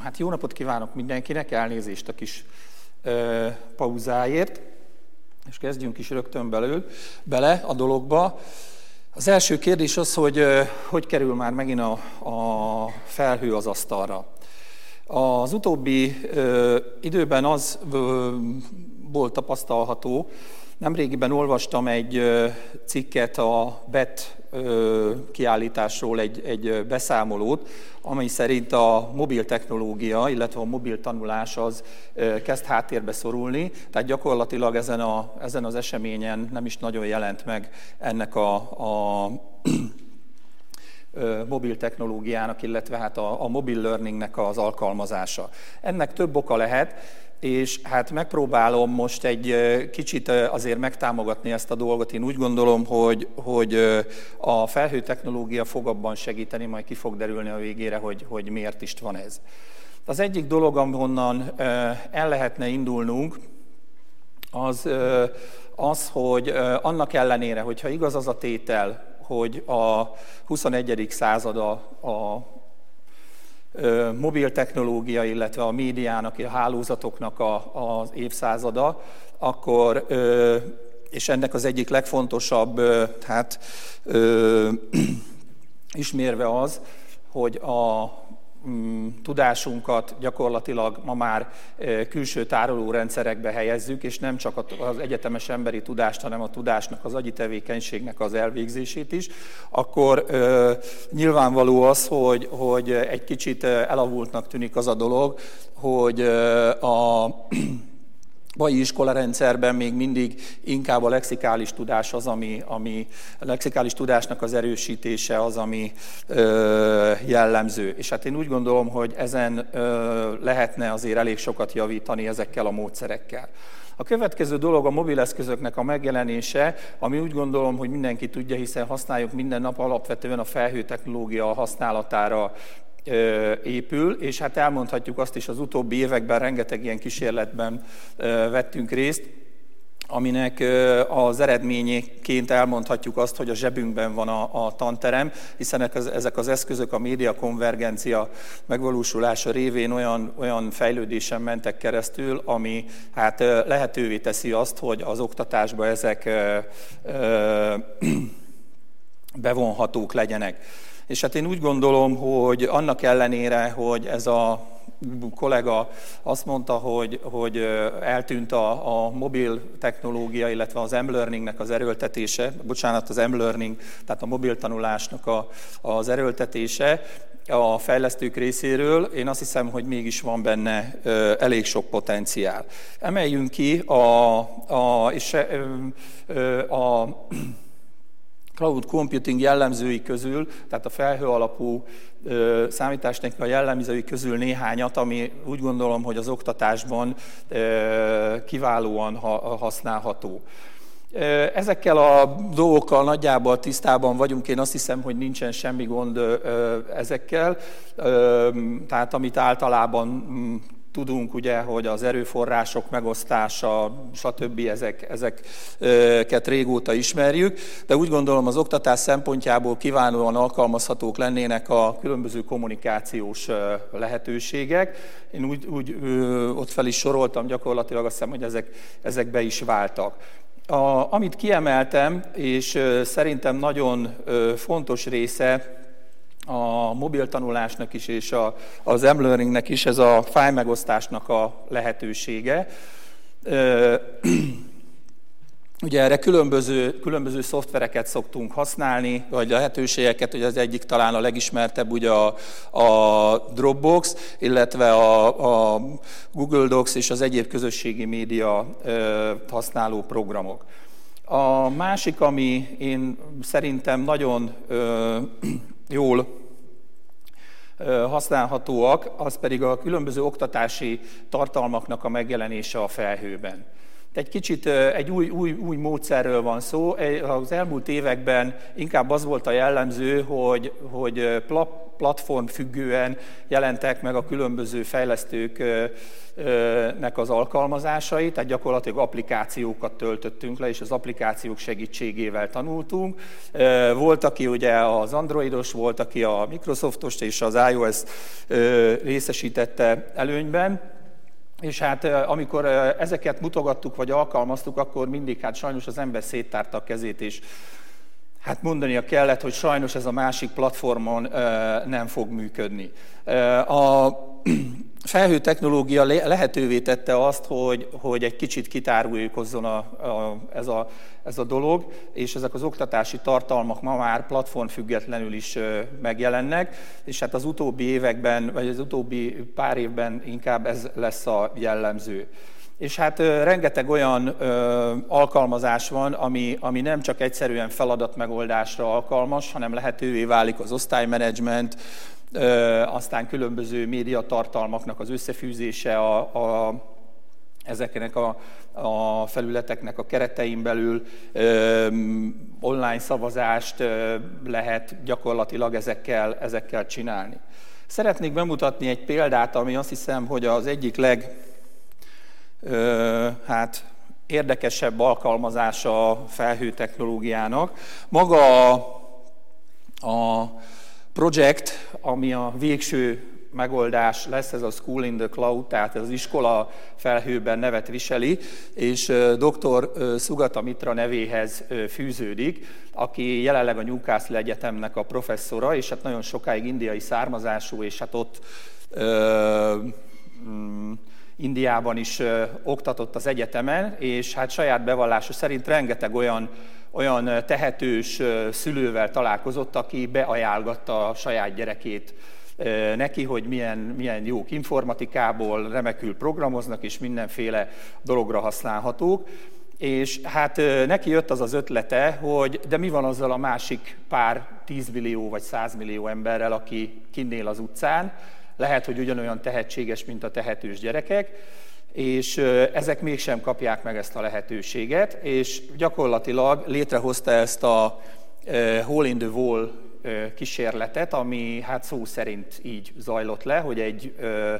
Hát jó napot kívánok mindenkinek, elnézést a kis pauzáért, és kezdjünk is rögtön bele a dologba. Az első kérdés az, hogy kerül már megint a felhő az asztalra. Az utóbbi időben az volt tapasztalható, nemrégiben olvastam egy cikket a BET kiállításról, egy beszámolót, amely szerint a mobil technológia, illetve a mobil tanulás az kezd háttérbe szorulni, tehát gyakorlatilag ezen az eseményen nem is nagyon jelent meg ennek a mobil technológiának, illetve hát a mobil learningnek az alkalmazása. Ennek több oka lehet, és hát megpróbálom most egy kicsit azért megtámogatni ezt a dolgot. Én úgy gondolom, hogy a felhő technológia fog abban segíteni, majd ki fog derülni a végére, hogy miért is van ez. Az egyik dolog, ahonnan el lehetne indulnunk, az, hogy annak ellenére, hogyha igaz az a tétel, hogy a 21. század a mobil technológia, illetve a médiának, a hálózatoknak az évszázada, akkor, és ennek az egyik legfontosabb ismérve az, hogy a tudásunkat gyakorlatilag ma már külső tárolórendszerekbe helyezzük, és nem csak az egyetemes emberi tudást, hanem a tudásnak, az agyi tevékenységnek az elvégzését is, akkor nyilvánvaló az, hogy egy kicsit elavultnak tűnik az a dolog, hogy a mai iskolarendszerben még mindig inkább a lexikális tudás az, ami a lexikális tudásnak az erősítése az, ami jellemző. És hát én úgy gondolom, hogy ezen lehetne azért elég sokat javítani ezekkel a módszerekkel. A következő dolog a mobileszközöknek a megjelenése, ami úgy gondolom, hogy mindenki tudja, hiszen használjuk minden nap, alapvetően a felhő technológia használatára épül, és hát elmondhatjuk azt is, az utóbbi években rengeteg ilyen kísérletben vettünk részt, aminek az eredményeként elmondhatjuk azt, hogy a zsebünkben van a tanterem, hiszen ezek az eszközök a médiakonvergencia megvalósulása révén olyan fejlődésen mentek keresztül, ami hát lehetővé teszi azt, hogy az oktatásba ezek bevonhatók legyenek. És hát én úgy gondolom, hogy annak ellenére, hogy ez a kollega azt mondta, hogy eltűnt a mobil technológia, illetve az m-learningnek az erőltetése, az m-learning, tehát a mobil tanulásnak az erőltetése a fejlesztők részéről, én azt hiszem, hogy mégis van benne elég sok potenciál. Emeljünk ki a cloud computing jellemzői közül, tehát a felhő alapú számítástechnika jellemzői közül néhányat, ami úgy gondolom, hogy az oktatásban kiválóan használható. Ezekkel a dolgokkal nagyjából tisztában vagyunk, én azt hiszem, hogy nincsen semmi gond ezekkel, tehát amit általában tudunk, ugye, hogy az erőforrások megosztása, stb. Ezeket régóta ismerjük, de úgy gondolom az oktatás szempontjából kiválóan alkalmazhatók lennének a különböző kommunikációs lehetőségek. Én úgy ott fel is soroltam, gyakorlatilag azt hiszem, hogy ezek be is váltak. Amit kiemeltem, és szerintem nagyon fontos része a mobil tanulásnak is, és az m-learningnek is, ez a fájlmegosztásnak a lehetősége. Ugye erre különböző szoftvereket szoktunk használni, vagy lehetőségeket, hogy az egyik talán a legismertebb ugye a Dropbox, illetve a Google Docs és az egyéb közösségi média használó programok. A másik, ami én szerintem nagyon jól használhatóak, az pedig a különböző oktatási tartalmaknak a megjelenése a felhőben. egy kicsit egy új módszerről van szó. Az elmúlt években inkább az volt a jellemző, hogy platformfüggően jelentek meg a különböző fejlesztőknek az alkalmazásai, tehát gyakorlatilag applikációkat töltöttünk le, és az applikációk segítségével tanultunk. Volt, aki ugye az Androidos, volt, aki a Microsoftos és az iOS részesítette előnyben. És hát amikor ezeket mutogattuk, vagy alkalmaztuk, akkor mindig hát sajnos az ember széttárta a kezét, és hát mondania kellett, hogy sajnos ez a másik platformon nem fog működni. A felhőtechnológia lehetővé tette azt, hogy egy kicsit kitárulkozzon ez a dolog, és ezek az oktatási tartalmak ma már platformfüggetlenül is megjelennek, és hát az utóbbi években, vagy az utóbbi pár évben inkább ez lesz a jellemző. És hát rengeteg olyan alkalmazás van, ami nem csak egyszerűen feladatmegoldásra alkalmas, hanem lehetővé válik az osztálymenedzsment, aztán különböző médiatartalmaknak az összefűzése ezeknek a felületeknek a keretein belül, online szavazást lehet gyakorlatilag ezekkel csinálni. Szeretnék bemutatni egy példát, ami azt hiszem, hogy az egyik érdekesebb alkalmazása a felhőtechnológiának. Maga a projekt, ami a végső megoldás lesz, ez a School in the Cloud, tehát ez az iskola felhőben nevet viseli, és dr. Sugata Mitra nevéhez fűződik, aki jelenleg a Newcastle Egyetemnek a professzora, és hát nagyon sokáig indiai származású, és hát ott Indiában is oktatott az egyetemen, és hát saját bevallása szerint rengeteg olyan tehetős szülővel találkozott, aki beajánlgatta a saját gyerekét neki, hogy milyen jók informatikából, remekül programoznak, és mindenféle dologra használhatók. És hát neki jött az ötlete, hogy de mi van azzal a másik pár 10 millió vagy 100 millió emberrel, aki kinnél az utcán, lehet, hogy ugyanolyan tehetséges, mint a tehetős gyerekek, és ezek mégsem kapják meg ezt a lehetőséget, és gyakorlatilag létrehozta ezt a Hole in the Wall kísérletet, ami hát szó szerint így zajlott le, hogy egy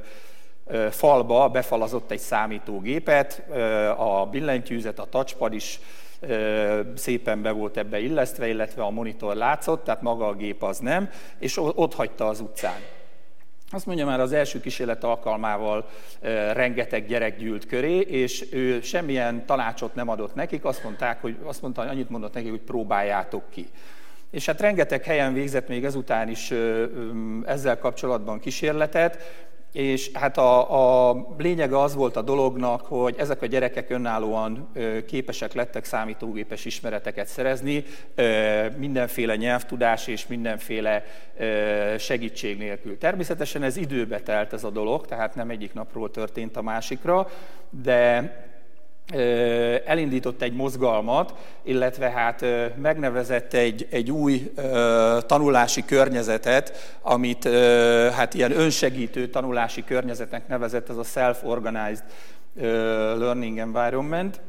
falba befalazott egy számítógépet, a billentyűzet, a touchpad is szépen be volt ebbe illesztve, illetve a monitor látszott, tehát maga a gép az nem, és ott hagyta az utcán. Azt mondja, már az első kísérlet alkalmával rengeteg gyerek gyűlt köré, és ő semmilyen tanácsot nem adott nekik, azt mondta, hogy annyit mondott nekik, hogy próbáljátok ki. És hát rengeteg helyen végzett még ezután is ezzel kapcsolatban kísérletet, és hát a lényege az volt a dolognak, hogy ezek a gyerekek önállóan képesek lettek számítógépes ismereteket szerezni, mindenféle nyelvtudás és mindenféle segítség nélkül. Természetesen ez időbe telt ez a dolog, tehát nem egyik napról történt a másikra, de elindított egy mozgalmat, illetve hát megnevezett egy új tanulási környezetet, amit hát ilyen önsegítő tanulási környezetnek nevezett, ez a Self-Organized Learning Environment,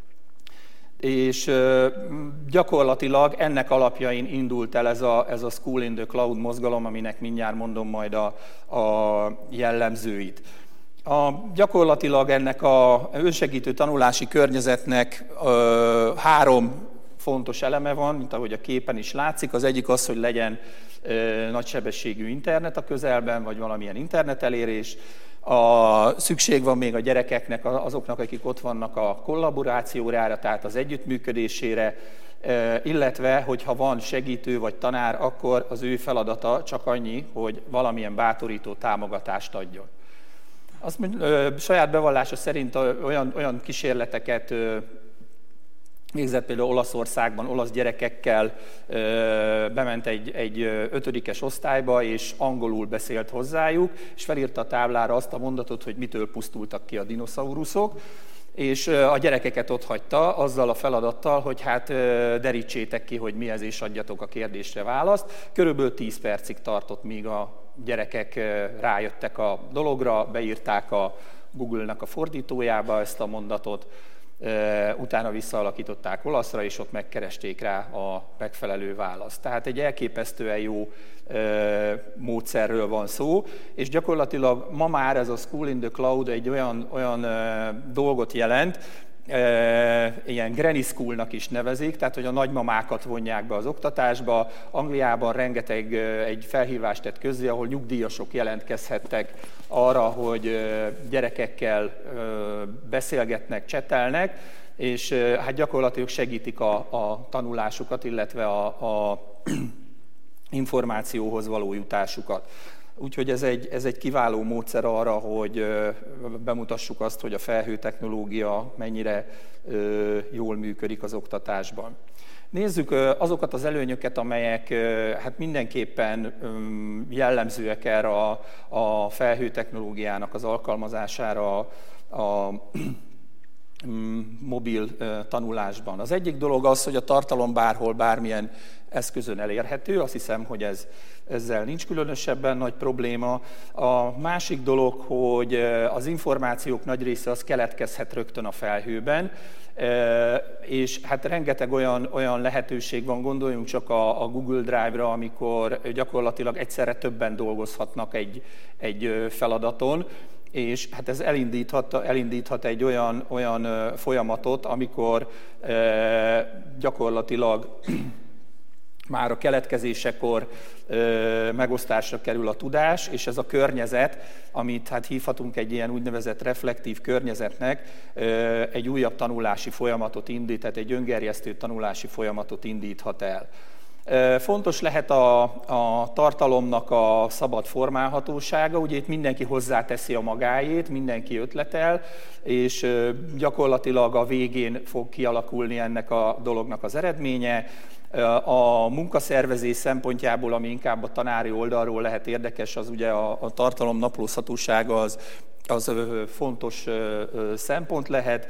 és gyakorlatilag ennek alapjain indult el ez a School in the Cloud mozgalom, aminek mindjárt mondom majd a jellemzőit. Gyakorlatilag ennek a önsegítő tanulási környezetnek 3 fontos eleme van, mint ahogy a képen is látszik. Az egyik az, hogy legyen nagysebességű internet a közelben, vagy valamilyen internetelérés. Szükség van még a gyerekeknek, azoknak, akik ott vannak, a kollaborációjára, tehát az együttműködésére, illetve, hogyha van segítő vagy tanár, akkor az ő feladata csak annyi, hogy valamilyen bátorító támogatást adjon. Azt mondja, saját bevallása szerint olyan kísérleteket végzett például Olaszországban, olasz gyerekekkel bement egy 5-es osztályba, és angolul beszélt hozzájuk, és felírta a táblára azt a mondatot, hogy mitől pusztultak ki a dinoszauruszok, és a gyerekeket ott hagyta azzal a feladattal, hogy hát derítsétek ki, hogy mi ez, és adjatok a kérdésre választ. Körülbelül 10 percig tartott, míg a gyerekek rájöttek a dologra, beírták a Google-nak a fordítójába ezt a mondatot, utána visszaalakították olaszra, és ott megkeresték rá a megfelelő választ. Tehát egy elképesztően jó módszerről van szó, és gyakorlatilag ma már ez a School in the Cloud egy olyan dolgot jelent, ilyen Granny Schoolnak is nevezik, tehát hogy a nagymamákat vonják be az oktatásba. Angliában rengeteg egy felhívást tett közzé, ahol nyugdíjasok jelentkezhettek arra, hogy gyerekekkel beszélgetnek, csetelnek, és hát gyakorlatilag segítik a tanulásukat, illetve a információhoz való jutásukat. Úgyhogy ez egy kiváló módszer arra, hogy bemutassuk azt, hogy a felhőtechnológia mennyire jól működik az oktatásban. Nézzük azokat az előnyöket, amelyek hát mindenképpen jellemzőek erre a felhőtechnológiának az alkalmazására a mobil tanulásban. Az egyik dolog az, hogy a tartalom bárhol, bármilyen eszközön elérhető, azt hiszem, hogy ezzel nincs különösebben nagy probléma. A másik dolog, hogy az információk nagy része az keletkezhet rögtön a felhőben, és hát rengeteg olyan lehetőség van, gondoljunk csak a Google Drive-ra, amikor gyakorlatilag egyszerre többen dolgozhatnak egy feladaton, és hát ez elindíthat egy olyan folyamatot, amikor gyakorlatilag már a keletkezésekor megosztásra kerül a tudás, és ez a környezet, amit hát hívhatunk egy ilyen úgynevezett reflektív környezetnek, egy újabb tanulási folyamatot indít, tehát egy öngerjesztő tanulási folyamatot indíthat el. Fontos lehet a tartalomnak a szabad formálhatósága, ugye itt mindenki hozzáteszi a magáét, mindenki ötletel, és gyakorlatilag a végén fog kialakulni ennek a dolognak az eredménye. A munkaszervezés szempontjából, ami inkább a tanári oldalról lehet érdekes, az ugye a tartalom naplózhatósága az fontos szempont lehet.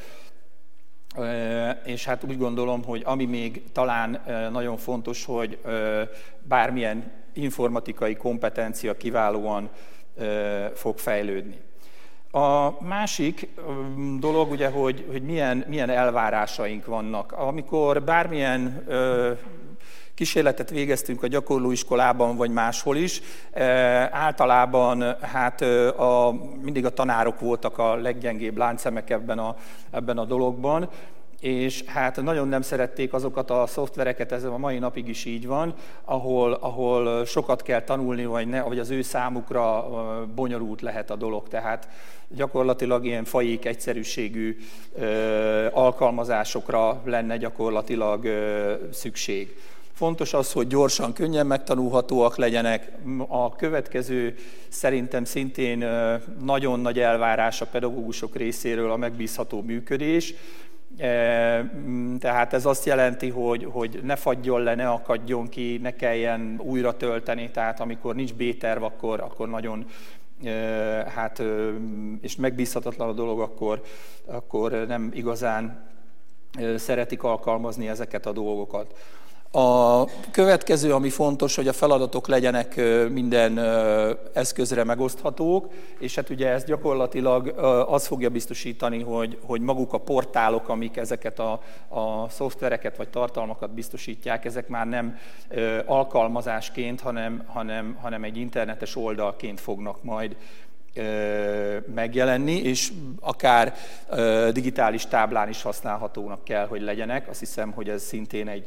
És hát úgy gondolom, hogy ami még talán nagyon fontos, hogy bármilyen informatikai kompetencia kiválóan fog fejlődni. A másik dolog ugye, hogy milyen elvárásaink vannak. Amikor bármilyen kísérletet végeztünk a gyakorlóiskolában, vagy máshol is, általában hát mindig a tanárok voltak a leggyengébb láncszemek ebben a dologban, és hát nagyon nem szerették azokat a szoftvereket, ez a mai napig is így van, ahol sokat kell tanulni, vagy az ő számukra bonyolult lehet a dolog. Tehát gyakorlatilag ilyen fajék egyszerűségű alkalmazásokra lenne gyakorlatilag szükség. Fontos az, hogy gyorsan, könnyen megtanulhatóak legyenek. A következő szerintem szintén nagyon nagy elvárás a pedagógusok részéről a megbízható működés. Tehát ez azt jelenti, hogy ne fagyjon le, ne akadjon ki, ne kelljen újra tölteni, tehát amikor nincs B-terv, akkor nagyon és megbízhatatlan a dolog, akkor nem igazán szeretik alkalmazni ezeket a dolgokat. A következő, ami fontos, hogy a feladatok legyenek minden eszközre megoszthatók, és hát ugye ez gyakorlatilag az fogja biztosítani, hogy maguk a portálok, amik ezeket a szoftvereket vagy tartalmakat biztosítják, ezek már nem alkalmazásként, hanem egy internetes oldalként fognak majd megjelenni, és akár digitális táblán is használhatónak kell, hogy legyenek. Azt hiszem, hogy ez szintén egy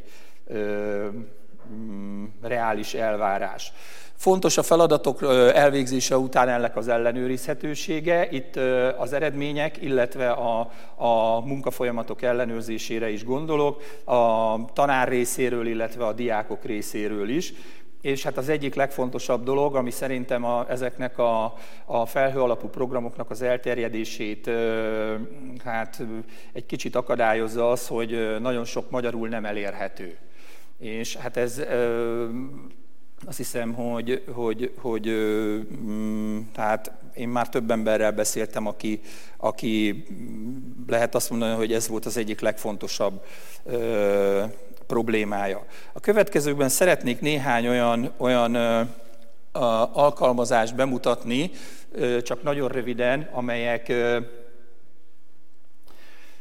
reális elvárás. Fontos a feladatok elvégzése után ennek az ellenőrizhetősége. Itt az eredmények, illetve a munkafolyamatok ellenőrzésére is gondolok, a tanár részéről, illetve a diákok részéről is. És hát az egyik legfontosabb dolog, ami szerintem ezeknek a felhő alapú programoknak az elterjedését hát egy kicsit akadályozza az, hogy nagyon sok magyarul nem elérhető. És hát ez azt hiszem, hogy tehát én már több emberrel beszéltem, aki lehet azt mondani, hogy ez volt az egyik legfontosabb problémája. A következőkben szeretnék néhány olyan alkalmazást bemutatni, csak nagyon röviden, amelyek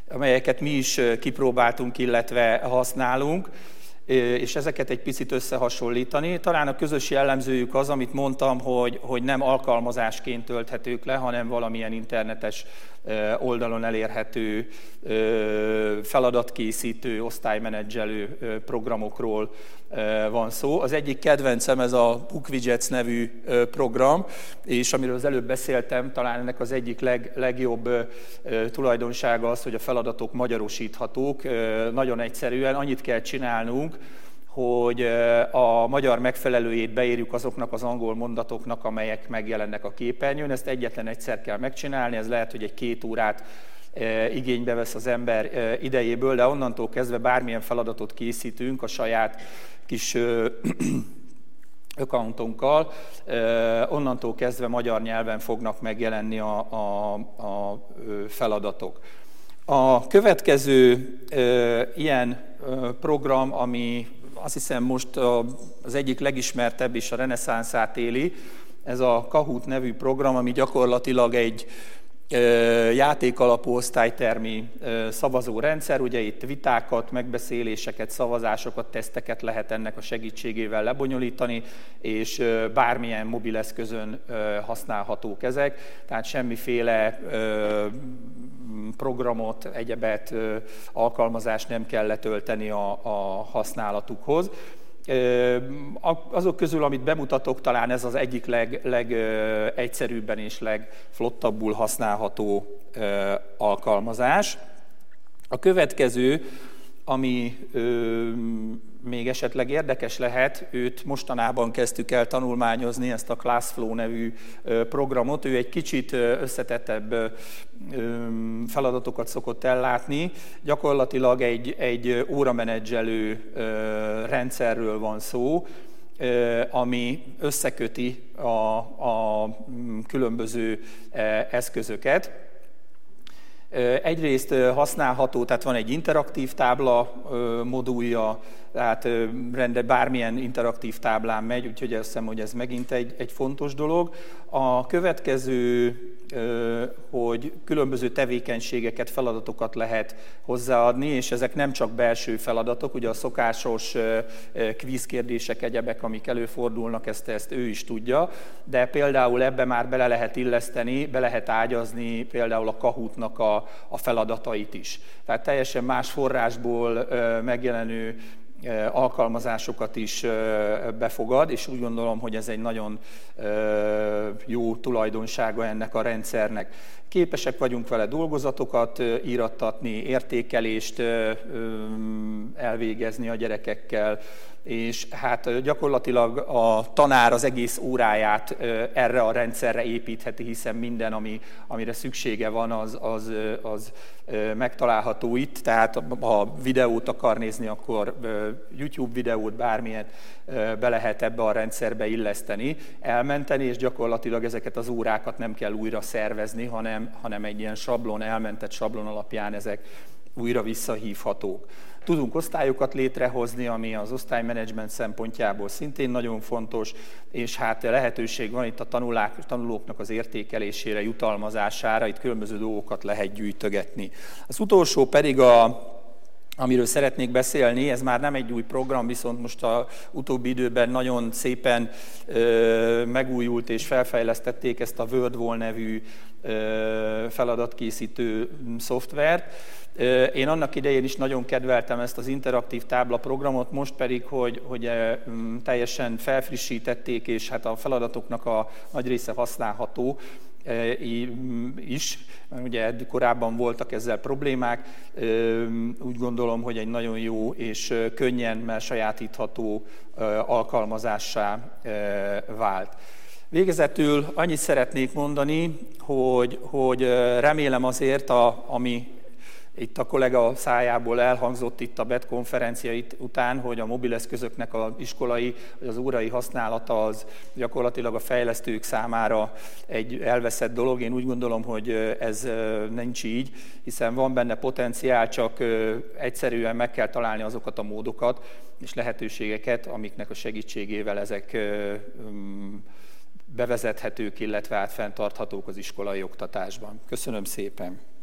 amelyeket mi is kipróbáltunk, illetve használunk, és ezeket egy picit összehasonlítani. Talán a közös jellemzőjük az, amit mondtam, hogy nem alkalmazásként tölthetők le, hanem valamilyen internetes oldalon elérhető feladatkészítő, osztálymenedzselő programokról van szó. Az egyik kedvencem ez a BookWidgets nevű program, és amiről az előbb beszéltem, talán ennek az egyik legjobb tulajdonsága az, hogy a feladatok magyarosíthatók. Nagyon egyszerűen annyit kell csinálnunk, hogy a magyar megfelelőjét beírjuk azoknak az angol mondatoknak, amelyek megjelennek a képernyőn. Ezt egyetlen egyszer kell megcsinálni, ez lehet, hogy egy 2 órát igénybe vesz az ember idejéből, de onnantól kezdve bármilyen feladatot készítünk a saját kis accountunkkal, onnantól kezdve magyar nyelven fognak megjelenni a feladatok. A következő ilyen program, ami azt hiszem most az egyik legismertebb és a reneszánszát éli, ez a Kahoot nevű program, ami gyakorlatilag egy játékalapú osztálytermi szavazórendszer, ugye itt vitákat, megbeszéléseket, szavazásokat, teszteket lehet ennek a segítségével lebonyolítani, és bármilyen mobileszközön használhatók ezek, tehát semmiféle programot, egyebet, alkalmazást nem kell letölteni a használatukhoz. Azok közül, amit bemutatok, talán ez az egyik legegyszerűbben és legflottabbul használható alkalmazás. A következő, ami még esetleg érdekes lehet, őt mostanában kezdtük el tanulmányozni, ezt a ClassFlow nevű programot. Ő egy kicsit összetettebb feladatokat szokott ellátni. Gyakorlatilag egy óramenedzselő rendszerről van szó, ami összeköti a különböző eszközöket. Egyrészt használható, tehát van egy interaktív tábla modulja, tehát bármilyen interaktív táblán megy, úgyhogy azt hiszem, hogy ez megint egy fontos dolog. A következő, hogy különböző tevékenységeket, feladatokat lehet hozzáadni, és ezek nem csak belső feladatok, ugye a szokásos kvízkérdések, egyebek, amik előfordulnak, ezt ő is tudja, de például ebbe már bele lehet illeszteni, be lehet ágyazni például a Kahootnak a feladatait is. Tehát teljesen más forrásból megjelenő alkalmazásokat is befogad, és úgy gondolom, hogy ez egy nagyon jó tulajdonsága ennek a rendszernek. Képesek vagyunk vele dolgozatokat írattatni, értékelést elvégezni a gyerekekkel, és hát gyakorlatilag a tanár az egész óráját erre a rendszerre építheti, hiszen minden, amire szüksége van, az megtalálható itt. Tehát ha videót akar nézni, akkor YouTube videót, bármilyen be lehet ebbe a rendszerbe illeszteni, elmenteni, és gyakorlatilag ezeket az órákat nem kell újra szervezni, hanem egy ilyen sablon, elmentett sablon alapján ezek újra visszahívhatók. Tudunk osztályokat létrehozni, ami az osztálymenedzsment szempontjából szintén nagyon fontos, és hát lehetőség van itt a tanulóknak az értékelésére, jutalmazására, itt különböző dolgokat lehet gyűjtögetni. Az utolsó pedig amiről szeretnék beszélni, ez már nem egy új program, viszont most az utóbbi időben nagyon szépen megújult és felfejlesztették ezt a WordWall nevű feladatkészítő szoftvert. Én annak idején is nagyon kedveltem ezt az interaktív tábla programot, most pedig, hogy teljesen felfrissítették, és hát a feladatoknak a nagy része használható is. Ugye korábban voltak ezzel problémák, úgy gondolom, hogy egy nagyon jó és könnyen sajátítható alkalmazássá vált. Végezetül annyit szeretnék mondani, hogy remélem azért, ami itt a kollega szájából elhangzott itt a BET konferencia után, hogy a mobileszközöknek az iskolai, vagy az órai használata az gyakorlatilag a fejlesztők számára egy elveszett dolog. Én úgy gondolom, hogy ez nincs így, hiszen van benne potenciál, csak egyszerűen meg kell találni azokat a módokat és lehetőségeket, amiknek a segítségével ezek bevezethetők, illetve fenntarthatók az iskolai oktatásban. Köszönöm szépen!